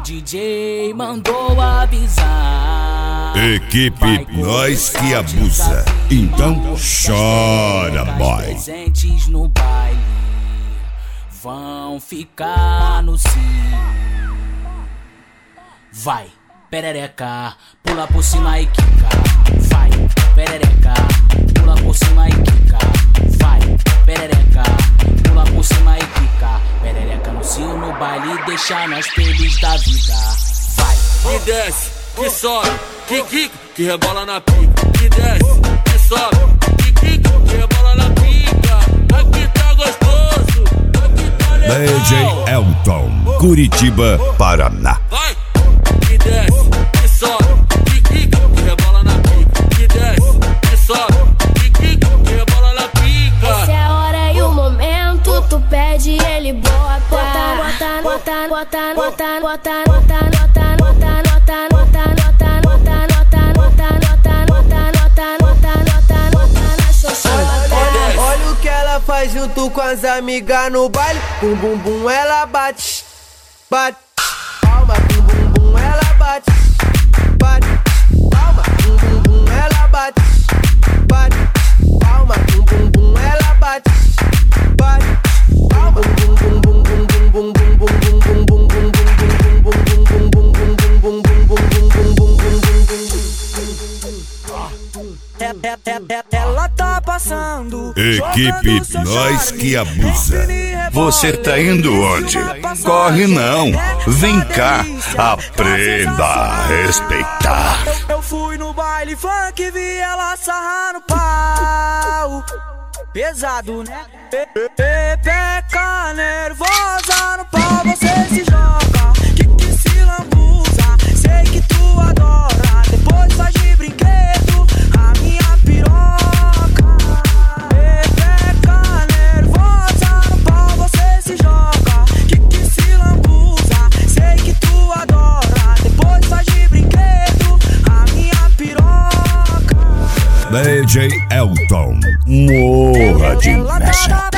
DJ mandou avisar. Equipe Nós Que Abusa. Então chora, boy. Presentes no baile vão ficar no cio. Vai, perereca, pula por cima e quica. Vai, perereca, pula por cima e quica. Vai, perereca, pula por cima e quica. Perereca no cio, no baile, deixa nós felizes da vida. Vai, que desce, que sobe, que quica, que rebola na pica. Que desce, que sobe, que quica, que rebola na pica. Aqui tá gostoso, aqui tá legal. DJ Elton, Curitiba, Paraná. Vai, que desce, que sobe, que quica, que rebola na pica. Que desce, que sobe, que quica, que rebola na pica. Essa é a hora e o momento, tu pede e ele bota. Bota, bota, bota, bota, bota, bota, bota, bota, bota, bota, bota, bota, olha o que ela faz junto com as amigas no baile. Bum bum bum, ela bate, bate. Palma, bum bum bum, ela bate, bate. Palma, bum bum bum, ela bate, bate. Palma, bum bum bum, ela bate, bate. Palma, bum bum bum bum bum bum bum bum bum bum bum Ela tá passando. Equipe Nós Que Abusa. Você tá indo onde? Corre não. Vem cá. Aprenda a respeitar. Eu fui no baile funk e vi ela sarrar no pau. Pesado, né? Pepeca nervosa no pau, você se joga. Que se lambuza, sei que tu adora. Depois faz de brinquedo a minha piroca. Pepeca nervosa no pau, você se joga. Que se lambuza, sei que tu adora. Depois faz de brinquedo a minha piroca. DJ Elton, morra de mecha.